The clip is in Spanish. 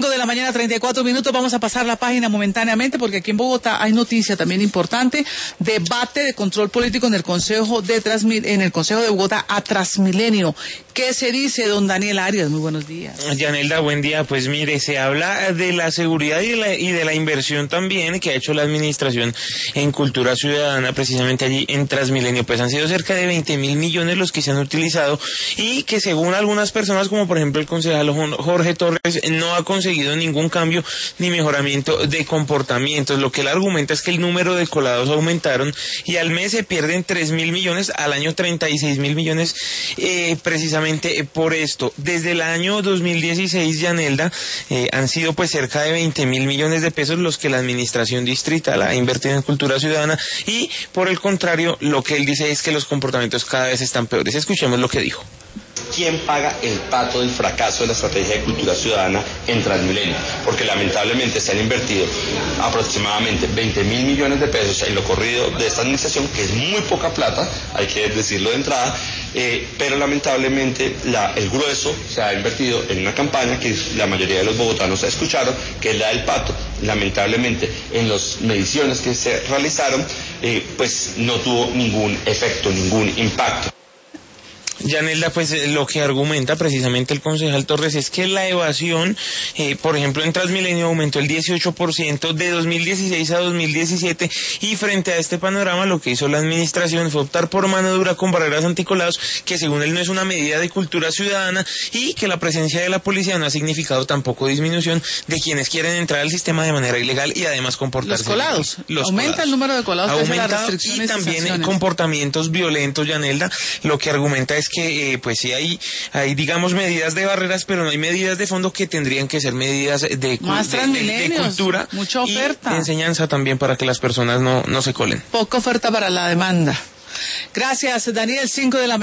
De la mañana, 34 minutos. Vamos a pasar la página momentáneamente porque aquí en Bogotá hay noticia también importante. Debate de control político en el Consejo de Bogotá a Transmilenio. ¿Qué se dice, don Daniel Arias? Muy buenos días. Yanelda, buen día. Pues mire, se habla de la seguridad y de la inversión también que ha hecho la administración en cultura ciudadana precisamente allí en Transmilenio. Pues han sido cerca de 20.000 millones los que se han utilizado y que según algunas personas, como por ejemplo el concejal Jorge Torres, no ha conseguido ningún cambio ni mejoramiento de comportamientos. Lo que él argumenta es que el número de colados aumentaron y al mes se pierden 3.000 millones, al año 36.000 millones, precisamente por esto. Desde el año 2016, Yanelda, han sido pues cerca de 20.000 millones de pesos los que la administración distrital ha invertido en cultura ciudadana y por el contrario, lo que él dice es que los comportamientos cada vez están peores. Escuchemos lo que dijo. ¿Quién paga el pato del fracaso de la estrategia de cultura ciudadana en Transmilenio? Porque lamentablemente se han invertido aproximadamente 20.000 millones de pesos en lo corrido de esta administración, que es muy poca plata, hay que decirlo de entrada, pero lamentablemente el grueso se ha invertido en una campaña que la mayoría de los bogotanos escucharon, que es la del pato. Lamentablemente en las mediciones que se realizaron, pues no tuvo ningún efecto, ningún impacto. Yanelda, pues lo que argumenta precisamente el concejal Torres es que la evasión, por ejemplo, en Transmilenio aumentó el 18% de 2016 a 2017 y frente a este panorama lo que hizo la administración fue optar por mano dura con barreras anticolados, que según él no es una medida de cultura ciudadana y que la presencia de la policía no ha significado tampoco disminución de quienes quieren entrar al sistema de manera ilegal y además comportarse. Los colados. Aumenta el número de colados. Aumenta y también comportamientos violentos, Yanelda. Lo que argumenta es que pues sí hay digamos medidas de barreras, pero no hay medidas de fondo que tendrían que ser medidas de cultura, mucha oferta y de enseñanza también para que las personas no se colen. Poca oferta para la demanda. Gracias, Daniel. 5 de la